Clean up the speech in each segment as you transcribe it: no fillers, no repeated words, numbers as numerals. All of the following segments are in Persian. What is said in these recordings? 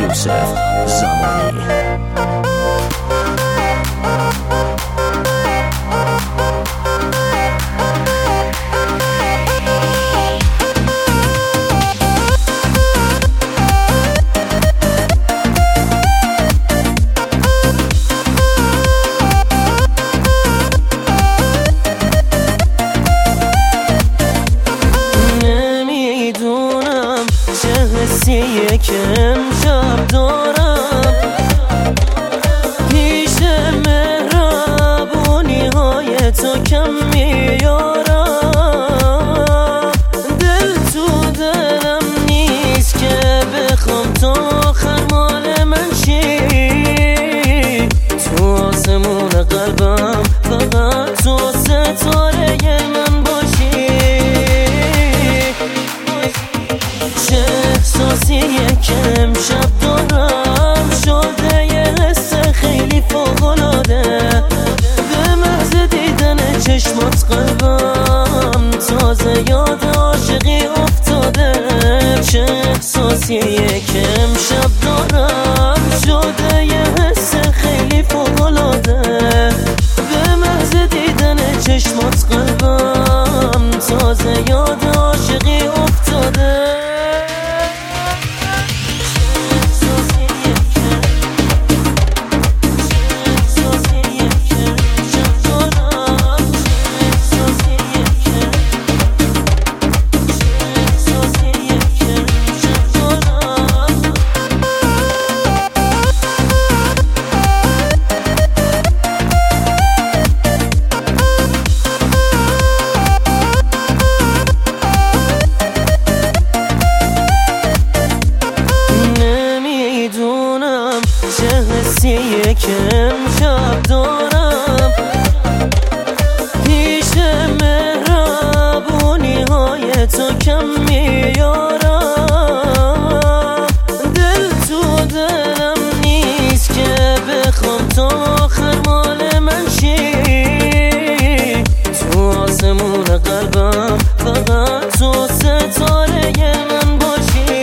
یوسف زمانی. حسیه که امشب دارم پیش مهربونی های تو کم میارم. دل تو دلم نیست که بخوام تا آخر مال من شی. تو آسمون قلبم فقط تو ستاره من باشی. احساسیه که امشب دارم شده یه حس خیلی فوق‌العاده. به محض دیدن چشمات قلبم تازه یاد عاشقی افتاده. چه احساسیه که امشب دارم شده یه حس خیلی فوق‌العاده. به محض دیدن چشمات قلبم تازه یاد عاشقی افتاده. چه حسیه که امشب دارم پیش مهربونی های تو کم میارم. دل تو دلم نیست که بخوام تا آخر مال من شی. تو آسمون قلبم فقط تو ستاره من باشی.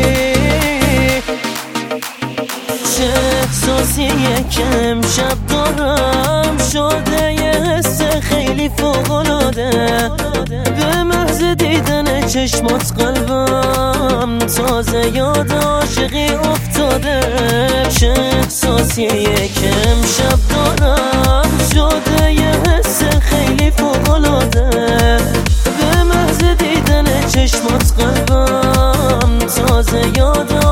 چه احساسیه که امشب دارم شده یه حس خیلی فوق‌العاده. به محض دیدن چشمات قلبم تازه یاد عاشقی افتاده. چه احساسیه که امشب دارم شده یه حس خیلی فوق‌العاده. به محض دیدن چشمات قلبم تازه یاد